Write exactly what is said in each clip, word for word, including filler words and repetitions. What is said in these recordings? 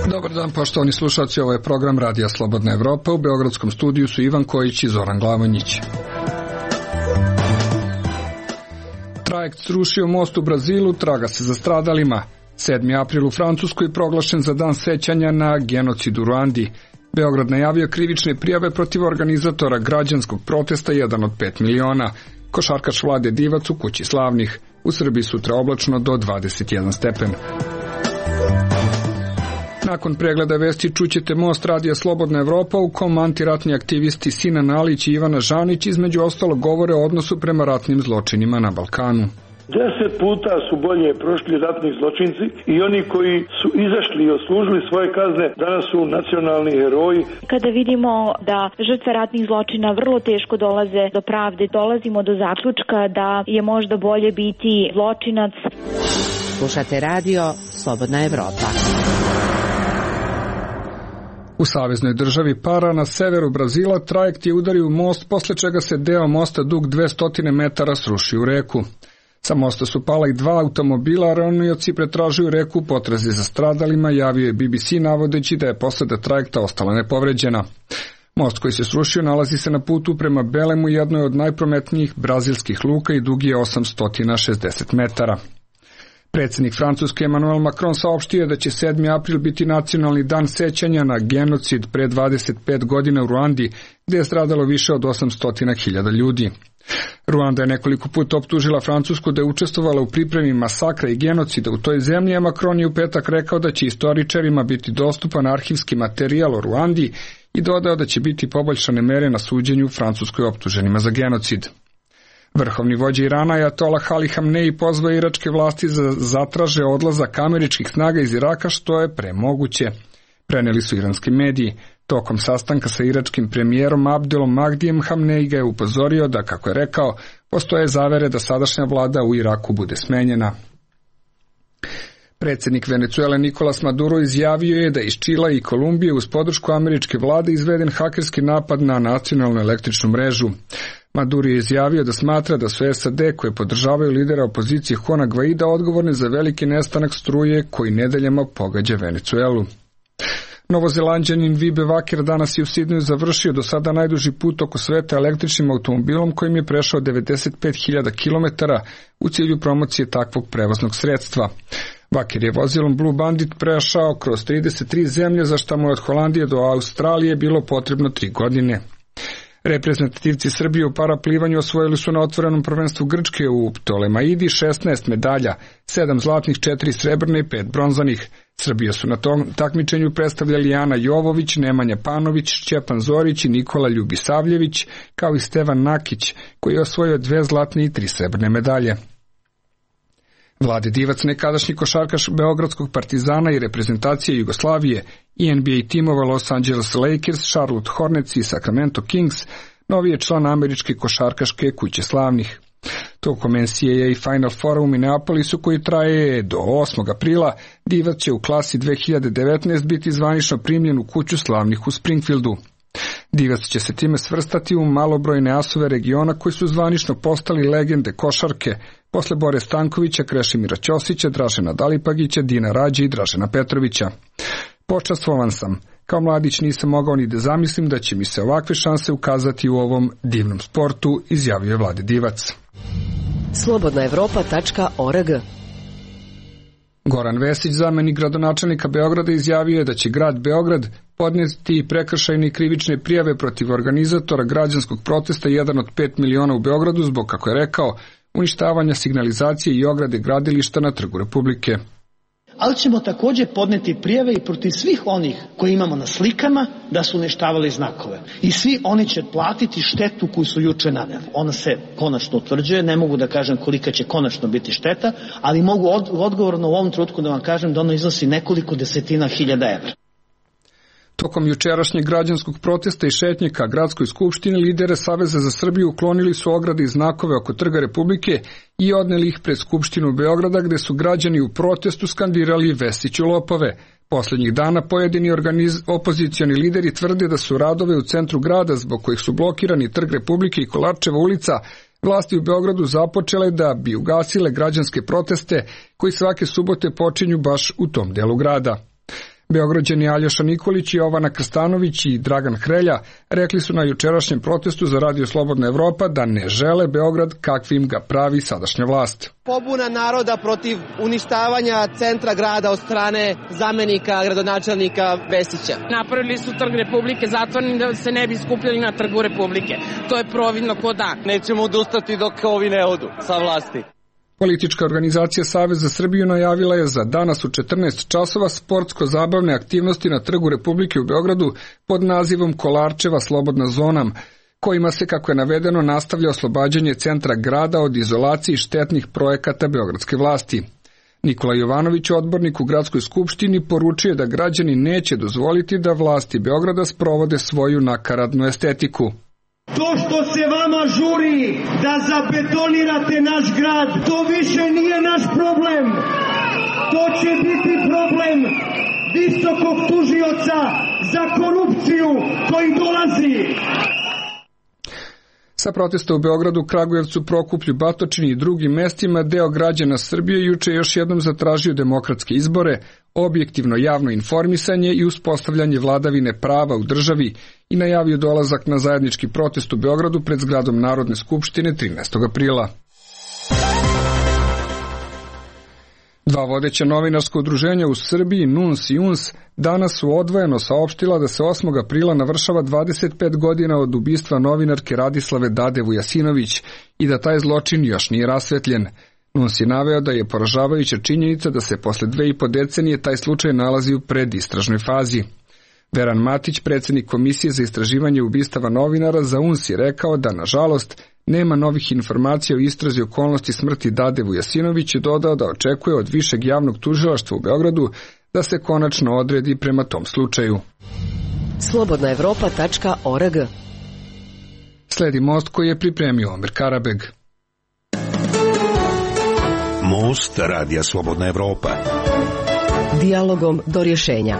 Dobar dan, poštovani slušalci, ovo je program Radija Slobodna Evropa. U beogradskom studiju su Ivan Kojić i Zoran Glavonjić. Trajekt srušio most u Brazilu, traga se za stradalima. sedmi april u Francuskoj proglašen za dan sećanja na genocid u Ruandi. Beograd najavio krivične prijave protiv organizatora građanskog protesta jedan od pet miliona. Košarkaš Vlade Divac u kući slavnih. U Srbiji sutra oblačno do dvadeset jedan stepen. Nakon pregleda vesti čućete Most Radija Slobodna Evropa u kom antiratni aktivisti Sinan Alić i Ivana Žanić između ostalog govore o odnosu prema ratnim zločinima na Balkanu. Deset puta su bolje prošli ratni zločinci i oni koji su izašli i odslužili svoje kazne danas su nacionalni heroji. Kada vidimo da žrtve ratnih zločina vrlo teško dolaze do pravde, dolazimo do zaključka da je možda bolje biti zločinac. Slušate radio Slobodna Evropa. U saveznoj državi Para na severu Brazila trajekt je udario u most, posle čega se deo mosta dug dvesta metara srušio u reku. Sa mosta su pala i dva automobila, a ronioci pretražuju reku u potrazi za stradalima, javio je B B C navodeći da je posada trajekta ostala nepovređena. Most koji se srušio nalazi se na putu prema Belemu, jednoj od najprometnijih brazilskih luka i dug je osamsto šezdeset metara. Predsjednik Francuske Emmanuel Macron saopštio je da će sedmi april biti nacionalni dan sećanja na genocid pre dvadeset pet godina u Ruandi, gdje je stradalo više od osamsto hiljada ljudi. Ruanda je nekoliko puta optužila Francusku da je učestvovala u pripremi masakra i genocida u toj zemlji, a Macron je u petak rekao da će istoričarima biti dostupan arhivski materijal o Ruandi i dodao da će biti poboljšane mere na suđenju Francuskoj optuženima za genocid. Vrhovni vođa Irana Ajatolah Ali Hamnei pozvao iračke vlasti za zatraže odlazak američkih snaga iz Iraka što je premoguće. Preneli su iranski mediji. Tokom sastanka sa iračkim premijerom Abdelom Mahdijem Hamnei ga je upozorio da, kako je rekao, postoje zavere da sadašnja vlada u Iraku bude smenjena. Predsjednik Venecuele Nicolas Maduro izjavio je da iz Čila i Kolumbije uz podršku američke vlade izveden hakerski napad na nacionalnu električnu mrežu. Maduro je izjavio da smatra da su S A D koje podržavaju lidera opozicije Juana Guaida odgovorni za veliki nestanak struje koji nedeljama pogađa Venecuelu. Novozelanđanin Vibe Vaker danas je u Sidneju završio do sada najduži put oko sveta električnim automobilom kojim je prešao devedeset pet hiljada kilometara u cilju promocije takvog prevoznog sredstva. Vaker je vozilom Blue Bandit prešao kroz trideset tri zemlje, za što mu je od Holandije do Australije bilo potrebno tri godine. Reprezentativci Srbije u paraplivanju osvojili su na otvorenom prvenstvu Grčke u Ptolemaidi šesnaest medalja, sedam zlatnih, četiri srebrne i pet bronzanih. Srbija su na tom takmičenju predstavljali Ana Jovović, Nemanja Panović, Šćepan Zorić i Nikola Ljubisavljević, kao i Stevan Nakić, koji je osvojio dve zlatne i tri srebrne medalje. Vlade Divac, nekadašnji košarkaš Beogradskog Partizana i reprezentacije Jugoslavije i N B A timova Los Angeles Lakers, Charlotte Hornets i Sacramento Kings, novi je član američke košarkaške kuće slavnih. Tokom N C A A Final Foura u Minneapolisu, koji traje do osmog aprila, Divac će u klasi dve hiljade devetnaest biti zvanično primljen u kuću slavnih u Springfieldu. Divac će se time svrstati u malobrojne asove regiona koji su zvanično postali legende košarke, posle Bore Stankovića, Krešimira Ćosića, Dražena Dalipagića, Dina Rađe i Dražena Petrovića. Počastvovan sam. Kao mladić nisam mogao ni da zamislim da će mi se ovakve šanse ukazati u ovom divnom sportu, izjavio je Vlade Divac. slobodna evropa tačka org. Goran Vesić, zamenik gradonačelnika Beograda, izjavio je da će grad Beograd podnijeti prekršajne i krivične prijave protiv organizatora građanskog protesta jedan od pet miliona u Beogradu zbog, kako je rekao, uništavanja signalizacije i ograde gradilišta na Trgu Republike. Ali ćemo također podneti prijave i protiv svih onih koji imamo na slikama da su uništavali znakove. I svi oni će platiti štetu koju su juče naneli. Ona se konačno utvrđuje, ne mogu da kažem kolika će konačno biti šteta, ali mogu od, odgovorno u ovom trenutku da vam kažem da ona iznosi nekoliko desetina hiljada evra. Tokom jučerašnjeg građanskog protesta i šetnje ka gradskoj skupštini, lidere Saveza za Srbiju uklonili su ograde i znakove oko Trga Republike i odneli ih pred Skupštinu Beograda, gde su građani u protestu skandirali Vesiću lopove. Poslednjih dana pojedini organiz... opozicioni lideri tvrde da su radove u centru grada, zbog kojih su blokirani Trg Republike i Kolarčeva ulica, vlasti u Beogradu započele da bi ugasile građanske proteste koji svake subote počinju baš u tom delu grada. Beograđani Aljoša Nikolić, Jovana Krstanović i Dragan Hrelja rekli su na jučerašnjem protestu za Radio Slobodna Evropa da ne žele Beograd kakvim ga pravi sadašnja vlast. Pobuna naroda protiv uništavanja centra grada od strane zamenika gradonačelnika Vesića. Napravili su Trg Republike zatvoreni da se ne bi skupljali na Trgu Republike. To je providno ko dan. Nećemo odustati dok ovi ne odu sa vlasti. Politička organizacija Savez za Srbiju najavila je za danas u četrnaest časova sportsko-zabavne aktivnosti na Trgu Republike u Beogradu pod nazivom Kolarčeva slobodna zona, kojima se, kako je navedeno, nastavlja oslobađanje centra grada od izolacije štetnih projekata beogradske vlasti. Nikola Jovanović, odbornik u gradskoj skupštini, poručuje da građani neće dozvoliti da vlasti Beograda sprovode svoju nakaradnu estetiku. To što se vama žuri da zabetonirate naš grad, to više nije naš problem. To će biti problem visokog tužioca za korupciju koji dolazi. Sa protesta u Beogradu, Kragujevcu, Prokuplju, Batočini i drugim mestima deo građana Srbije juče još jednom zatražio demokratske izbore, objektivno javno informisanje i uspostavljanje vladavine prava u državi i najavio dolazak na zajednički protest u Beogradu pred zgradom Narodne skupštine trinaestog aprila. Dva vodeća novinarska udruženja u Srbiji, N U N S i U N S, danas su odvojeno saopštila da se osmog aprila navršava dvadeset pet godina od ubistva novinarke Radislave Dade Vujasinović i da taj zločin još nije rasvetljen. N U N S je naveo da je poražavajuća činjenica da se posle dve i po decenije taj slučaj nalazi u predistražnoj fazi. Veran Matić, predsjednik Komisije za istraživanje ubistava novinara za U N S, je rekao da, nažalost, nema novih informacija o istrazi okolnosti smrti Dade Vujasinović i dodao da očekuje od Višeg javnog tužilaštva u Beogradu da se konačno odredi prema tom slučaju. slobodna evropa tačka org. Sledi Most koji je pripremio Omer Karabeg. Most Radija Slobodna Evropa. Dijalogom do rješenja.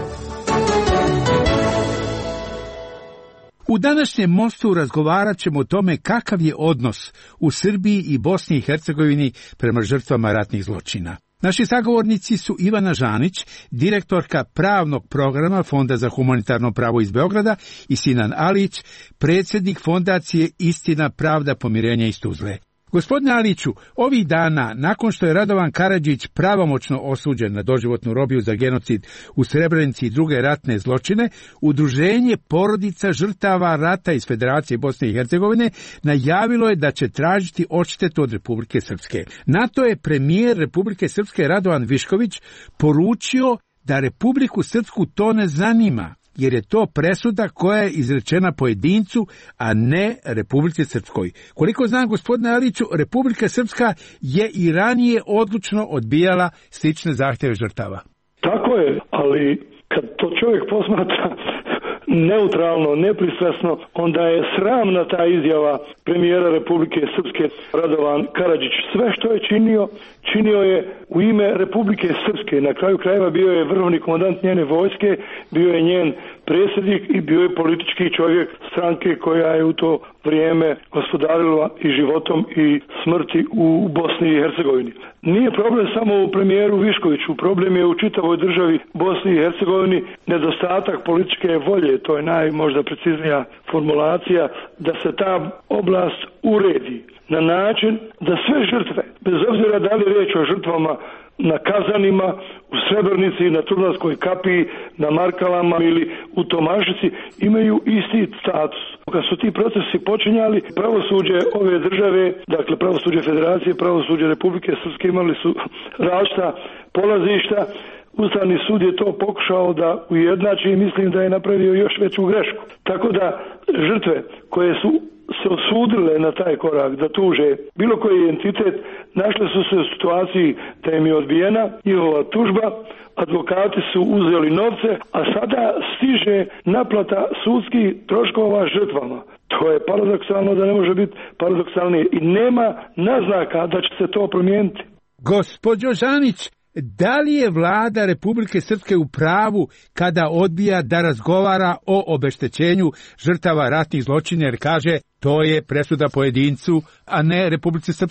U današnjem Mostu razgovarat ćemo o tome kakav je odnos u Srbiji i Bosni i Hercegovini prema žrtvama ratnih zločina. Naši sagovornici su Ivana Žanić, direktorka pravnog programa Fonda za humanitarno pravo iz Beograda, i Sinan Alić, predsjednik fondacije Istina, pravda, pomirenje iz Tuzle. Gospodine Aliću, ovih dana, nakon što je Radovan Karadžić pravomoćno osuđen na doživotnu robiju za genocid u Srebrenici i druge ratne zločine, Udruženje porodica žrtava rata iz Federacije Bosne i Hercegovine najavilo je da će tražiti odštetu od Republike Srpske. Na to je premijer Republike Srpske Radovan Višković poručio da Republiku Srpsku to ne zanima, jer je to presuda koja je izrečena pojedincu, a ne Republici Srpskoj. Koliko znam, gospodine Aliću, Republika Srpska je i ranije odlučno odbijala slične zahtjeve žrtava. Tako je, ali kad to čovjek posmatra neutralno, nepristrasno, onda je sramna ta izjava premijera Republike Srpske Radovan Karadžić. Sve što je činio, činio je u ime Republike Srpske. Na kraju krajeva bio je vrhovni komandant njene vojske, bio je njen predsjednik i bio je politički čovjek stranke koja je u to vrijeme gospodarila i životom i smrti u Bosni i Hercegovini. Nije problem samo u premijeru Viškoviću, problem je u čitavoj državi Bosni i Hercegovini nedostatak političke volje, to je naj možda preciznija formulacija, da se ta oblast uredi na način da sve žrtve, bez obzira da li je riječ o žrtvama na Kazanima, u Srebrenici, na Trunavskoj kapiji, na Markalama ili u Tomašici, imaju isti status. Kad su ti procesi počinjali, pravosuđe ove države, dakle pravosuđe Federacije, pravosuđe Republike Srpske imali su različita polazišta. Ustavni sud je to pokušao da ujednači i mislim da je napravio još veću grešku. Tako da žrtve koje su se osudile na taj korak da tuže bilo koji entitet, našli su se u situaciji da im je odbijena njihova tužba, advokati su uzeli novce, a sada stiže naplata sudskih troškova žrtvama. To je paradoksalno da ne može biti paradoksalnije i nema naznaka da će se to promijeniti. Gospođo Žanić, da li je vlada Republike Srpske u pravu kada odbija da razgovara o obeštećenju žrtava ratnih zločina, jer kaže to je presuda pojedincu, a ne Republici Srpskoj?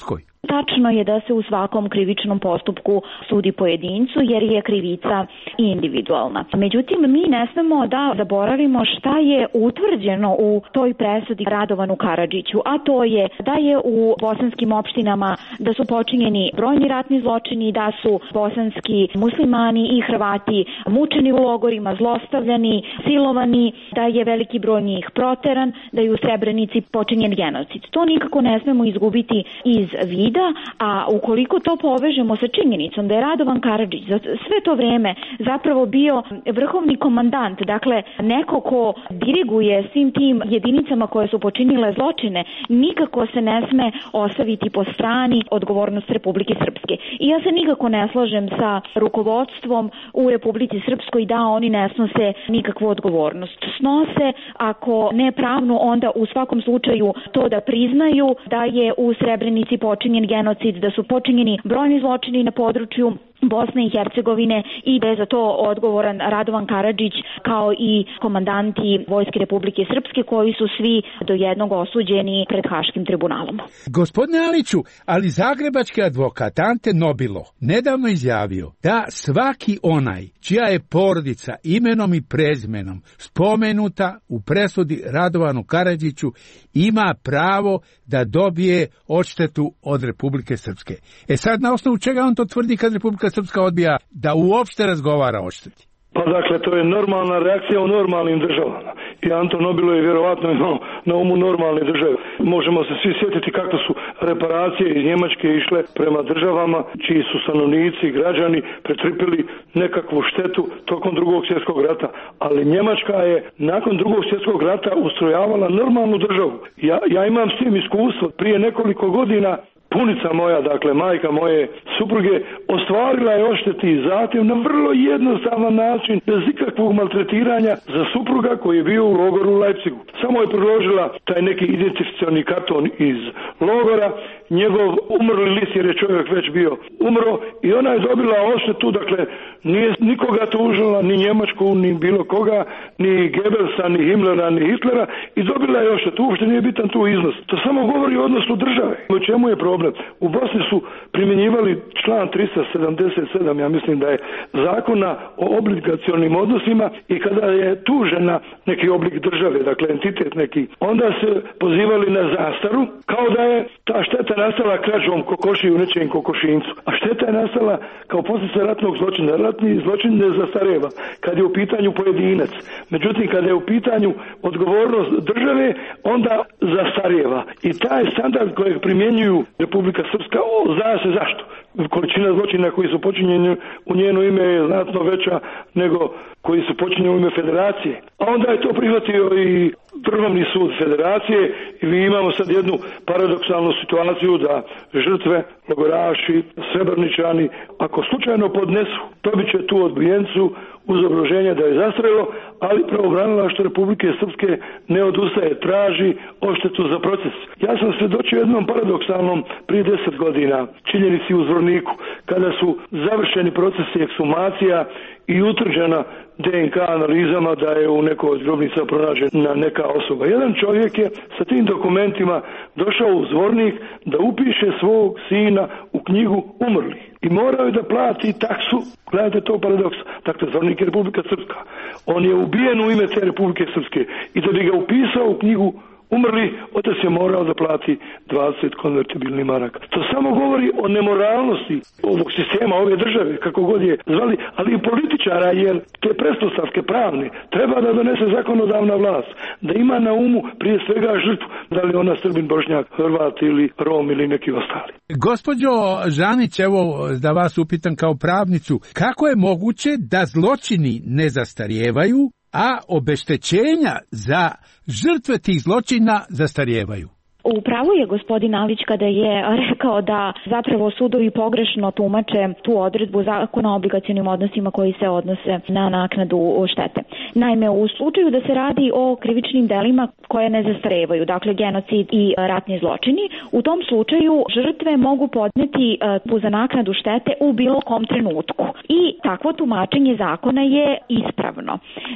Tačno je da se u svakom krivičnom postupku sudi pojedincu jer je krivica individualna. Međutim, mi ne smemo da zaboravimo šta je utvrđeno u toj presudi Radovanu Karadžiću, a to je da je u bosanskim opštinama da su počinjeni brojni ratni zločini, da su bosanski muslimani i Hrvati mučeni u logorima, zlostavljani, silovani, da je veliki broj njih proteran, da je u Srebrenici počinjen genocid. To nikako ne smemo izgubiti iz vida, a ukoliko to povežemo sa činjenicom da je Radovan Karadžić za sve to vreme zapravo bio vrhovni komandant, dakle neko ko diriguje svim tim jedinicama koje su počinile zločine, nikako se ne sme ostaviti po strani odgovornost Republike Srpske. I ja se nikako ne slažem sa rukovodstvom u Republici Srpskoj da oni ne snose nikakvu odgovornost. Snose, ako ne pravnu, onda u svakom slučaju to da priznaju da je u Srebrenici počinjen genocid, da su počinjeni brojni zločini na području Bosne i Hercegovine i da je za to odgovoran Radovan Karadžić kao i komandanti Vojske Republike Srpske koji su svi do jednog osuđeni pred Haškim tribunalom. Gospodine Aliću, ali zagrebački advokat Ante Nobilo nedavno izjavio da svaki onaj čija je porodica imenom i prezimenom spomenuta u presudi Radovanu Karadžiću ima pravo da dobije odštetu od Republike Srpske. E sad, na osnovu čega on to tvrdi kad Republika Srpska odbija da uopšte razgovara o odšteti? Pa dakle, to je normalna reakcija u normalnim državama. I Anton Nobilo je vjerovatno imao na umu normalne države. Možemo se svi sjetiti kako su reparacije iz Njemačke išle prema državama čiji su stanovnici i građani pretrpili nekakvu štetu tokom drugog svjetskog rata. Ali Njemačka je nakon drugog svjetskog rata ustrojavala normalnu državu. Ja, ja imam s tim iskustvo. Prije nekoliko godina punica moja, dakle majka moje supruge, ostvarila je odštetni zahtjev na vrlo jednostavan način, bez ikakvog maltretiranja za supruga koji je bio u logoru u Leipzigu. Samo je priložila taj neki identifikacioni karton iz logora, njegov umrli list jer je čovjek već bio umro i ona je dobila odštetu, dakle nije nikoga tužila, ni Njemačku, ni bilo koga, ni Goebbelsa, ni Himmlera, ni Hitlera i dobila je odštetu. Uopšte nije bitan tu iznos. To samo govori o odnosu države. O čemu je problem? U Bosni su primjenjivali član tristo sedamdeset sedam, ja mislim da je, zakona o obligacionim odnosima i kada je tužena neki oblik države, dakle entitet neki, onda se pozivali na zastaru kao da je ta šteta nastala krađom kokoši u nečijem kokošincu. A šteta je nastala kao posljedica ratnog zločina. Ratni zločin ne zastareva kad je u pitanju pojedinac. Međutim, kada je u pitanju odgovornost države, onda zastareva. I taj standard kojeg primjenjuju Republika Srpska, zna se zašto. Količina zločina koji su počinjeni u njeno ime je znatno veća nego koji su počinjeni u ime federacije. A onda je to prihvatio i Vrhovni sud federacije i mi imamo sad jednu paradoksalnu situaciju da žrtve, logoraši, srebrničani, ako slučajno podnesu, dobit će tu odbijencu uz obrazloženje da je zastarjelo, ali pravobranilaštvo Republike Srpske ne odustaje, traži odštetu za proces. Ja sam svjedočio jednom paradoksalnom prije deset godina činjenici u Zvorniku, kada su završeni procesi ekshumacija i utvrđena D N K analizama da je u nekoj od grobnica pronađena neka osoba. Jedan čovjek je sa tim dokumentima došao u Zvornik da upiše svog sina u knjigu umrlih. I morao je da plati taksu. Gledajte to paradoks. Dakle, Zvornik je Republika Srpska. On je ubijen u ime te Republike Srpske. I da bi ga upisao u knjigu umrli, otac je morao da plati dvadeset konvertibilnih maraka. To samo govori o nemoralnosti ovog sistema, ove države, kako god je zvali, ali i političara, jer te pretpostavke pravne treba da donese zakonodavna vlast, da ima na umu prije svega žrtvu, da li ona Srbin, Bošnjak, Hrvat ili Rom ili neki ostali. Gospođo Žanić, evo da vas upitam kao pravnicu, kako je moguće da zločini ne zastarijevaju, a obeštećenja za žrtve tih zločina zastarijevaju? U pravu je gospodin Alić kada je rekao da zapravo sudovi pogrešno tumače tu odredbu zakona o obligacionim odnosima koji se odnose na naknadu štete. Naime, u slučaju da se radi o krivičnim delima koje ne zastarevaju, dakle genocid i ratni zločini, u tom slučaju žrtve mogu podneti uh, za naknadu štete u bilo kom trenutku. I takvo tumačenje zakona je ispravno.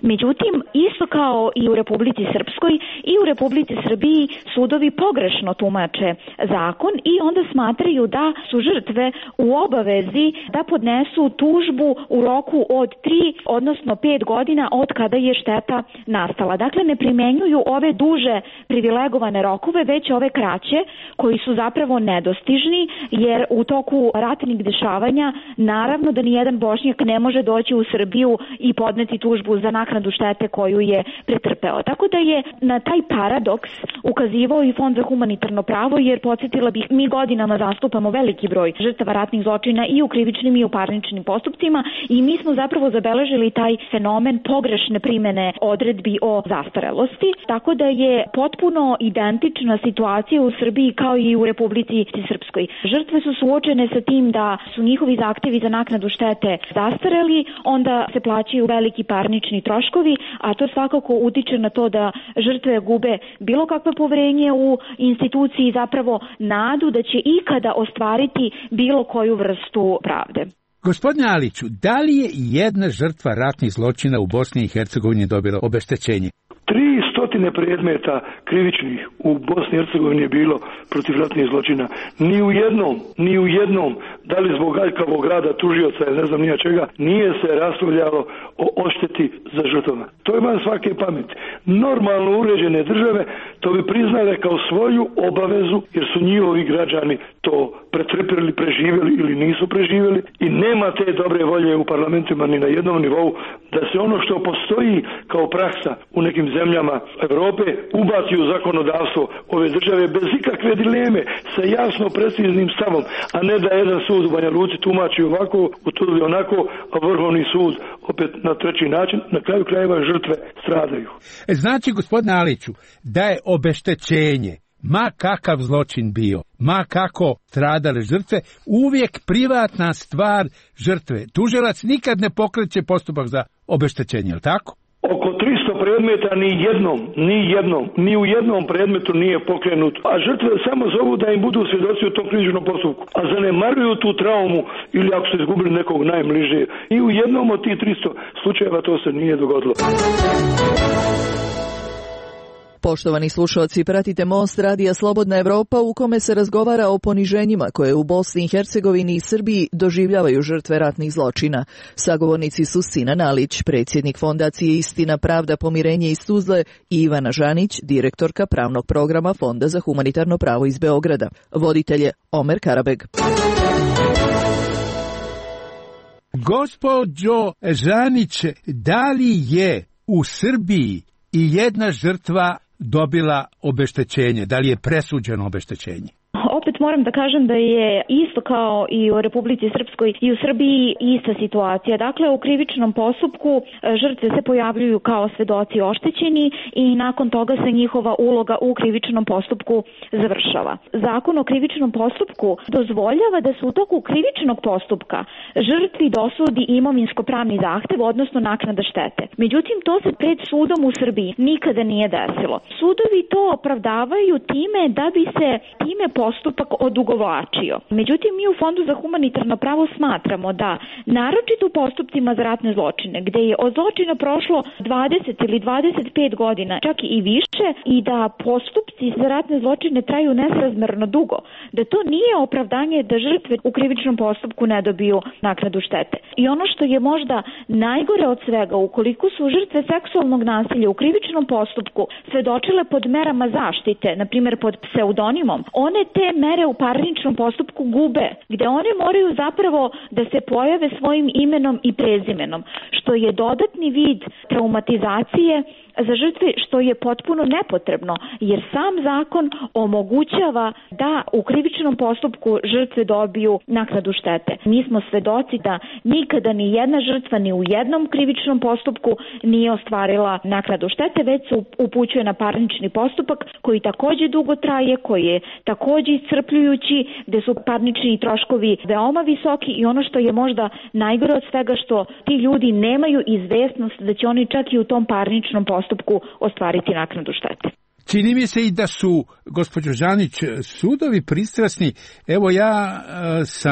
Međutim, isto kao i u Republici Srpskoj i u Republici Srbiji sudovi pogrešno tumače zakon i onda smatraju da su žrtve u obavezi da podnesu tužbu u roku od tri, odnosno pet godina od kada je šteta nastala. Dakle, ne primenjuju ove duže privilegovane rokove, već ove kraće koji su zapravo nedostižni, jer u toku ratnih dešavanja naravno da nijedan Bošnjak ne može doći u Srbiju i podneti tužbu za naknadu štete koju je pretrpeo. Tako da je na taj paradoks ukazivao i Fond za humanitarno pravo, jer podsjetila bih, mi godinama zastupamo veliki broj žrtava ratnih zločina i u krivičnim i u parničnim postupcima i mi smo zapravo zabeležili taj fenomen pogrešne primene odredbi o zastarelosti, tako da je potpuno identična situacija u Srbiji kao i u Republici Srpskoj. Žrtve su suočene sa tim da su njihovi zahtevi za naknadu štete zastareli, onda se plaćaju veliki parnični troškovi, a to svakako utiče na to da žrtve gube bilo kakvo poverenje u instituciji, zapravo nadu da će ikada ostvariti bilo koju vrstu pravde. Gospodine Aliću, da li je jedna žrtva ratnih zločina u Bosni i Hercegovini dobila obeštećenje? Tri stotine predmeta krivičnih u Bosni i Hercegovini je bilo protiv ratnih zločina. Ni u jednom, ni u jednom, da li zbog aljkavog rada tužioca ili ne znam nija čega, nije se raspravljalo o odšteti za žrtvama. To je van svake pameti. Normalno uređene države to bi priznale kao svoju obavezu, jer su njihovi građani to pretrpjeli, preživjeli ili nisu preživjeli i nema te dobre volje u parlamentima ni na jednom nivou da se ono što postoji kao praksa u nekim zemljama Europe ubaci u zakonodavstvo ove države bez ikakve dileme, sa jasno preciznim stavom, a ne da jedan sud u Banja Luci tumači ovako, utvrdi onako, a Vrhovni sud opet na treći način, na kraju krajeva žrtve stradaju. Znači, gospodine Aliću, da je obeštećenje, ma kakav zločin bio, ma kako stradale žrtve, uvijek privatna stvar žrtve. Tužilac nikad ne pokreće postupak za obeštećenje, je li tako? Oko tristo predmeta ni jednom, ni jednom, ni u jednom predmetu nije pokrenut, a žrtve samo zovu da im budu svjedoci u tom krivičnom postupku, a zanemaruju tu traumu ili ako su izgubili nekog najbliže. I u jednom od tih tristo slučajeva to se nije dogodilo. Poštovani slušalci, pratite Most radija Slobodna Evropa u kome se razgovara o poniženjima koje u Bosni i Hercegovini i Srbiji doživljavaju žrtve ratnih zločina. Sagovornici su Sinan Alić, predsjednik Fondacije Istina, pravda, pomirenje iz Tuzle, i Ivana Žanić, direktorka pravnog programa Fonda za humanitarno pravo iz Beograda. Voditelj je Omer Karabeg. Gospođo Žanić, da li je u Srbiji i jedna žrtva dobila obeštećenje? Da li je presuđeno obeštećenje? Opet moram da kažem da je isto kao i u Republici Srpskoj i u Srbiji ista situacija. Dakle, u krivičnom postupku žrtve se pojavljuju kao svedoci oštećeni i nakon toga se njihova uloga u krivičnom postupku završava. Zakon o krivičnom postupku dozvoljava da se u toku krivičnog postupka žrtvi dosudi imovinsko-pravni zahtev, odnosno naknada štete. Međutim, to se pred sudom u Srbiji nikada nije desilo. Sudovi to opravdavaju time da bi se time postupak odugovlačio. Međutim, mi u Fondu za humanitarno pravo smatramo da, naročito u postupcima za ratne zločine, gde je od zločina prošlo dvadeset ili dvadeset pet godina, čak i više, i da postupci za ratne zločine traju nesrazmerno dugo, da to nije opravdanje da žrtve u krivičnom postupku ne dobiju naknadu štete. I ono što je možda najgore od svega, ukoliko su žrtve seksualnog nasilja u krivičnom postupku svedočile pod merama zaštite, na primjer pod pseudonimom, one te mere u parničnom postupku gube, gde one moraju zapravo da se pojave svojim imenom i prezimenom, što je dodatni vid traumatizacije za žrtve, što je potpuno nepotrebno, jer sam zakon omogućava da u krivičnom postupku žrtve dobiju naknadu štete. Mi smo svedoci da nikada ni jedna žrtva ni u jednom krivičnom postupku nije ostvarila naknadu štete, već se upućuje na parnični postupak koji takođe dugo traje, koji je takođe iscrpljujući, gde su parnični troškovi veoma visoki i ono što je možda najgore od svega, što ti ljudi nemaju izvesnost da će oni čak i u tom parničnom postupku ostvariti naknadu štete. Čini mi se i da su, gospođo Žanić, sudovi pristrasni. Evo ja e, sam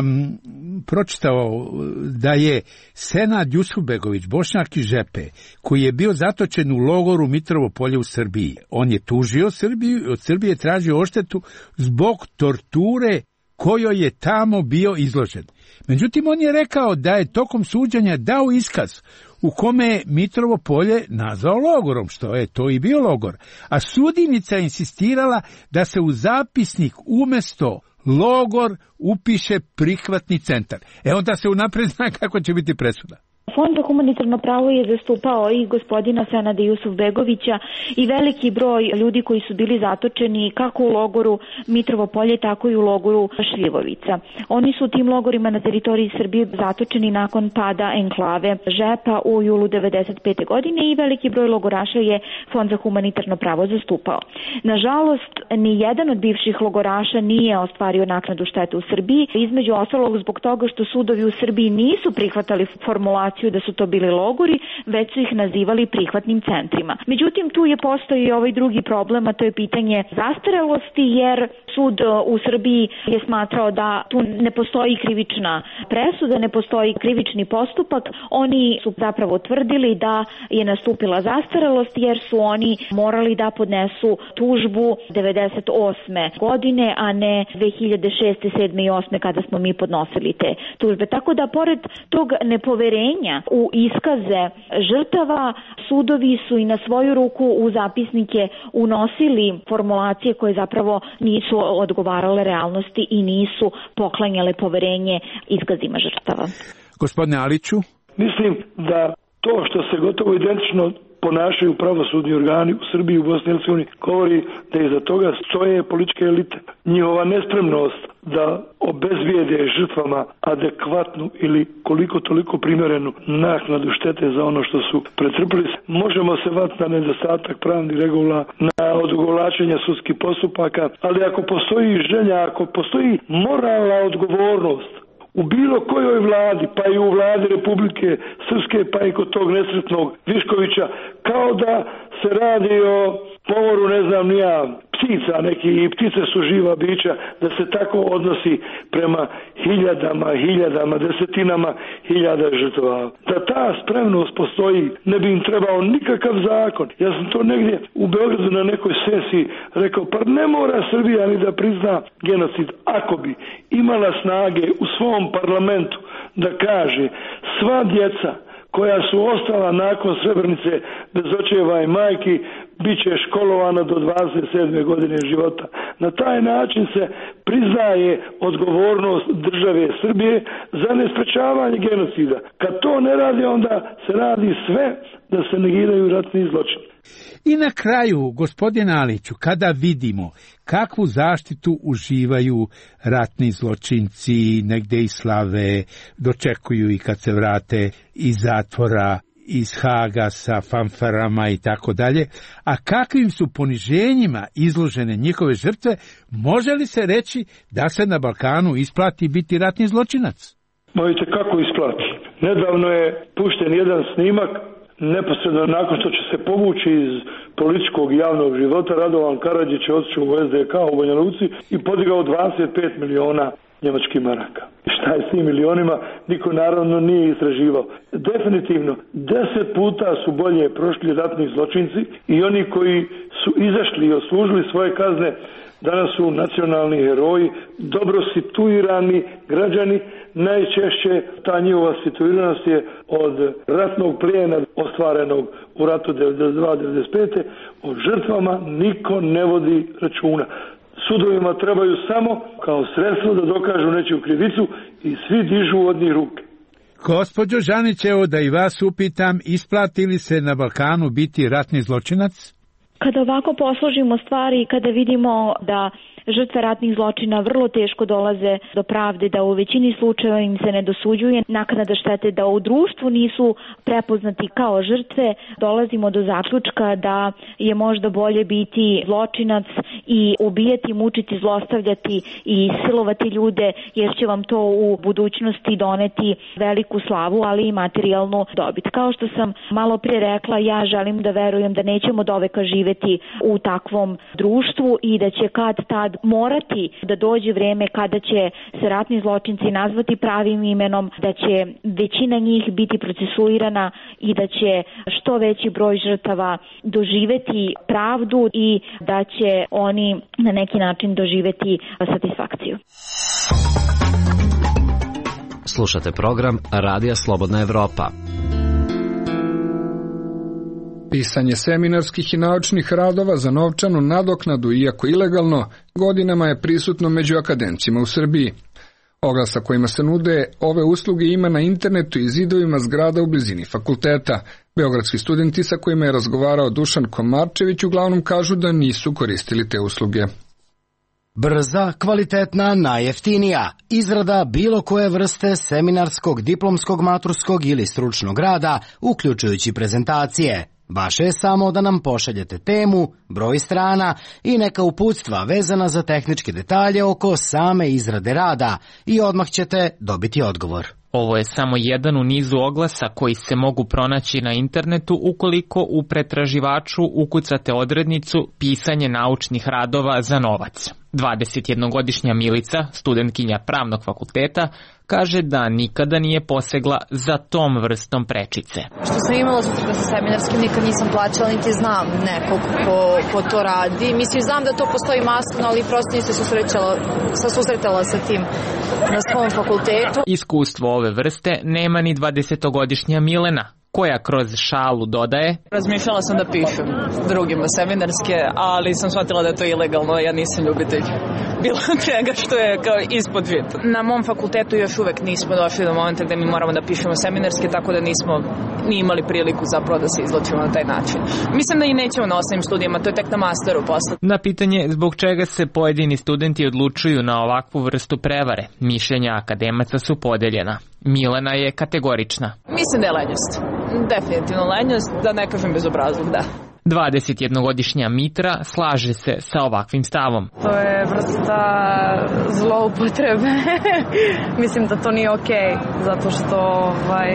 pročitao da je Senad Jusufbegović, Bošnjak iz Žepe, koji je bio zatočen u logoru Mitrovo Polje u Srbiji. On je tužio Srbiju i od Srbije tražio odštetu zbog torture kojoj je tamo bio izložen. Međutim, on je rekao da je tokom suđenja dao iskaz u kome je Mitrovo Polje nazvao logorom, što je to i bio logor. A sudilnica insistirala da se u zapisnik umjesto logor upiše prihvatni centar. E onda se unaprijed zna kako će biti presuda. Fond za humanitarno pravo je zastupao i gospodina Senada Jusufbegovića i veliki broj ljudi koji su bili zatočeni kako u logoru Mitrovo Polje, tako i u logoru Šljivovica. Oni su u tim logorima na teritoriji Srbije zatočeni nakon pada enklave Žepa u julu devedeset pete godine i veliki broj logoraša je Fond za humanitarno pravo zastupao. Nažalost, ni jedan od bivših logoraša nije ostvario naknadu štete u Srbiji, između ostalog zbog toga što sudovi u Srbiji nisu prihvatali formulaciju da su to bili logori, već su ih nazivali prihvatnim centrima. Međutim, tu je postoji i ovaj drugi problem, a to je pitanje zastarelosti, jer sud u Srbiji je smatrao da tu ne postoji krivična presuda, ne postoji krivični postupak. Oni su zapravo tvrdili da je nastupila zastarelost, jer su oni morali da podnesu tužbu devedeset osme godine, a ne dve hiljade šeste, sedme i osme kada smo mi podnosili te tužbe. Tako da, pored tog nepoverenja u iskaze žrtava, sudovi su i na svoju ruku u zapisnike unosili formulacije koje zapravo nisu odgovarale realnosti i nisu poklanjale poverenje iskazima žrtava. Gospodine Aliću? Mislim da to što se gotovo identično ponašaju pravosudni organi u Srbiji i u Bosni i Hercegovini govori da iza toga stoje političke elite. Njihova nespremnost da obezvijede žrtvama adekvatnu ili koliko toliko primjerenu naknadu štete za ono što su pretrpili. Možemo se vatiti na nedostatak pravnih regula, na odugovlačenje sudskih postupaka, ali ako postoji želja, ako postoji moralna odgovornost u bilo kojoj vladi, pa i u vladi Republike Srpske, pa i kod tog nesretnog Viškovića, kao da se radi o pomoru, ne znam ni ja, ptica neki, i ptice su živa bića, da se tako odnosi prema hiljadama, hiljadama, desetinama hiljada žrtava. Da ta spremnost postoji, ne bi im trebao nikakav zakon. Ja sam to negdje u Beogradu na nekoj sesiji rekao, pa ne mora Srbija ni da prizna genocid, ako bi imala snage u svom parlamentu da kaže sva djeca koja su ostala nakon Srebrenice bez očeva i majki bit će školovana do dvadeset sedme godine života. Na taj način se priznaje odgovornost države Srbije za nesprečavanje genocida. Kad to ne radi, onda se radi sve da se negiraju ratni zločini. I na kraju, gospodine Aliću, kada vidimo kakvu zaštitu uživaju ratni zločinci, negde i slave, dočekuju i kad se vrate iz zatvora, iz Haga sa fanfarama i tako dalje, a kakvim su poniženjima izložene njihove žrtve, može li se reći da se na Balkanu isplati biti ratni zločinac? Mojte kako isplati? Nedavno je pušten jedan snimak, neposredno nakon što će se povući iz političkog javnog života, Radovan Karadžić je otišao u es de ka u Banja Luci i podigao dvadeset pet miliona njemačkih maraka. Šta je s tim milionima, niko naravno nije istraživao. Definitivno, deset puta su bolje prošli ratni zločinci i oni koji su izašli i odslužili svoje kazne, danas su nacionalni heroji, dobro situirani građani. Najčešće ta njihova situiranost je od ratnog plijena ostvarenog u ratu devedeset dva devedeset pete O žrtvama niko ne vodi računa. Sudovima trebaju samo kao sredstvo da dokažu nečiju krivicu i svi dižu od njih ruke. Gospođo Žanić, evo da i vas upitam, isplati li se na Balkanu biti ratni zločinac? Kada ovako posložimo stvari i kada vidimo da žrtve ratnih zločina vrlo teško dolaze do pravde, da u većini slučajeva im se ne dosuđuje naknada štete, da u društvu nisu prepoznati kao žrtve, dolazimo do zaključka da je možda bolje biti zločinac i ubijati, mučiti, zlostavljati i silovati ljude, jer će vam to u budućnosti doneti veliku slavu, ali i materijalnu dobit. Kao što sam malo prije rekla, ja želim da verujem da nećemo doveka živeti u takvom društvu i da će kad tad morati da dođe vreme kada će se ratni zločinci nazvati pravim imenom, da će većina njih biti procesuirana i da će što veći broj žrtava doživeti pravdu i da će oni na neki način doživeti satisfakciju. Slušate program Radija Slobodna Evropa. Pisanje seminarskih i naučnih radova za novčanu nadoknadu, iako ilegalno, godinama je prisutno među akademcima u Srbiji. Oglasa kojima se nude ove usluge ima na internetu i zidovima zgrada u blizini fakulteta. Beogradski studenti sa kojima je razgovarao Dušan Komarčević uglavnom kažu da nisu koristili te usluge. Brza, kvalitetna, najjeftinija. Izrada bilo koje vrste seminarskog, diplomskog, maturskog ili stručnog rada, uključujući prezentacije. Vaše je samo da nam pošaljete temu, broj strana i neka uputstva vezana za tehničke detalje oko same izrade rada i odmah ćete dobiti odgovor. Ovo je samo jedan u nizu oglasa koji se mogu pronaći na internetu ukoliko u pretraživaču ukucate odrednicu pisanje naučnih radova za novac. dvadesetjednogodišnja Milica, studentkinja pravnog fakulteta, kaže da nikada nije posegla za tom vrstom prečice. Što sam imala susreta sa seminarskim, nikad nisam plaćala, niti znam nekog ko, ko to radi. Mislim, znam da to postoji masno, ali prosto nisam se susretala sa tim na svom fakultetu. Iskustvo ove vrste nema ni dvadesetogodišnja Milena, koja kroz šalu dodaje: Razmišljala sam da pišem drugima seminarske, ali sam shvatila da je to ilegalno, ja nisam ljubitelj bilo čega što je kao ispod žita. Na mom fakultetu još uvek nismo došli do momenta gde mi moramo da pišemo seminarske, tako da nismo ni imali priliku zapravo da se izločimo na taj način. Mislim da i nećemo na osnovnim studijama, to je tek na masteru posle. Na pitanje zbog čega se pojedini studenti odlučuju na ovakvu vrstu prevare, mišljenja akademaca su podeljena. Milena je kategorična. Mislim da je lenjost. Definitivno lenjost, da ne kažem bezobrazluk, da. dvadesetjednogodišnja Mitra slaže se sa ovakvim stavom. To je vrsta zloupotrebe. Mislim da to nije okej, zato što ovaj,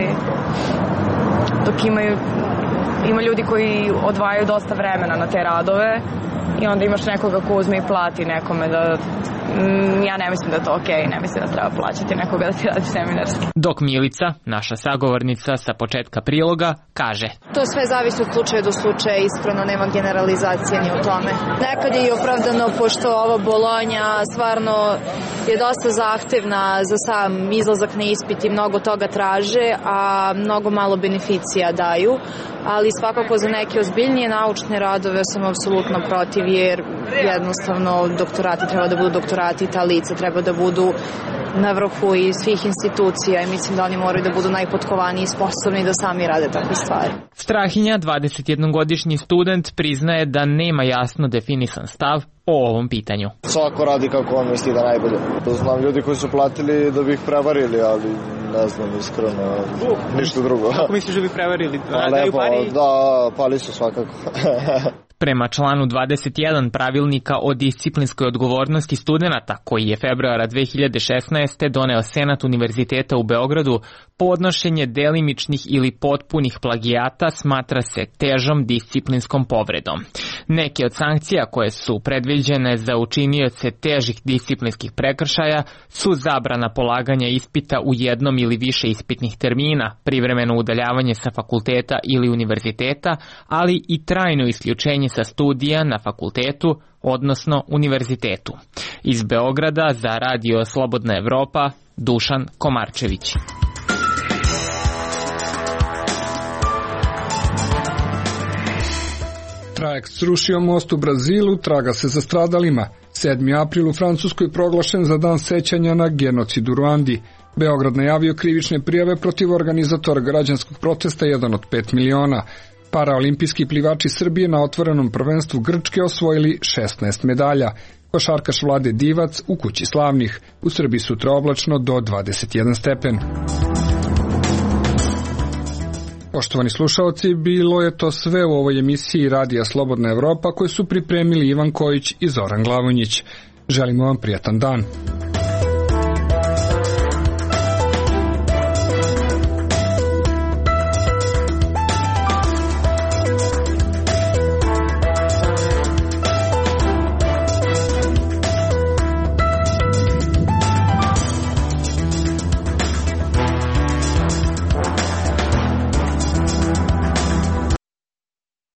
dok imaju, ima ljudi koji odvajaju dosta vremena na te radove i onda imaš nekoga ko uzme i plati nekome da... Ja ne mislim da je to okej, ne mislim da treba plaćati nekoga da ti radi seminarski. Dok Milica, naša sagovornica sa početka priloga, kaže: To sve zavisi od slučaja do slučaja, iskreno nema generalizacije ni u tome. Nekad je i opravdano, pošto ova Bolonja stvarno je dosta zahtevna za sam izlazak na ispit i mnogo toga traže, a mnogo malo beneficija daju, ali svakako za neke ozbiljnije naučne radove sam apsolutno protiv, jer jednostavno doktorati treba da budu doktorati, ta lica treba da budu na vrhu i svih institucija i mislim da oni moraju da budu najpotkovaniji i sposobni da sami rade takve stvari. Strahinja, dvadesetjednogodišnji student, priznaje da nema jasno definisan stav o ovom pitanju. Svako radi kako on misli da najbolje. Znam ljudi koji su platili da bi ih prevarili, ali ne znam iskreno ništa drugo. Kako misliš da bi prevarili? Da, lepo, da, pali su svakako. Prema članu dvadeset jedan pravilnika o disciplinskoj odgovornosti studenata, koji je februara dve hiljade šesnaeste. doneo Senat Univerziteta u Beogradu, podnošenje delimičnih ili potpunih plagijata smatra se težom disciplinskom povredom. Neke od sankcija koje su predviđene za učinioce težih disciplinskih prekršaja su zabrana polaganja ispita u jednom ili više ispitnih termina, privremeno udaljavanje sa fakulteta ili univerziteta, ali i trajno isključenje sa studija na fakultetu, odnosno univerzitetu. Iz Beograda za Radio Slobodna Evropa, Dušan Komarčević. Trajekt srušio most u Brazilu, traga se za stradalima. sedmi april u Francuskoj proglašen za dan sećanja na genocid u Ruandi. Beograd najavio krivične prijave protiv organizatora građanskog protesta jedan od pet miliona. Paraolimpijski plivači Srbije na otvorenom prvenstvu Grčke osvojili šesnaest medalja. Košarkaš Vlade Divac u kući slavnih. U Srbiji sutra oblačno do dvadeset jedan stepen. Poštovani slušaoci, bilo je to sve u ovoj emisiji Radija Slobodna Evropa koju su pripremili Ivan Kojić i Zoran Glavonjić. Želimo vam prijatan dan.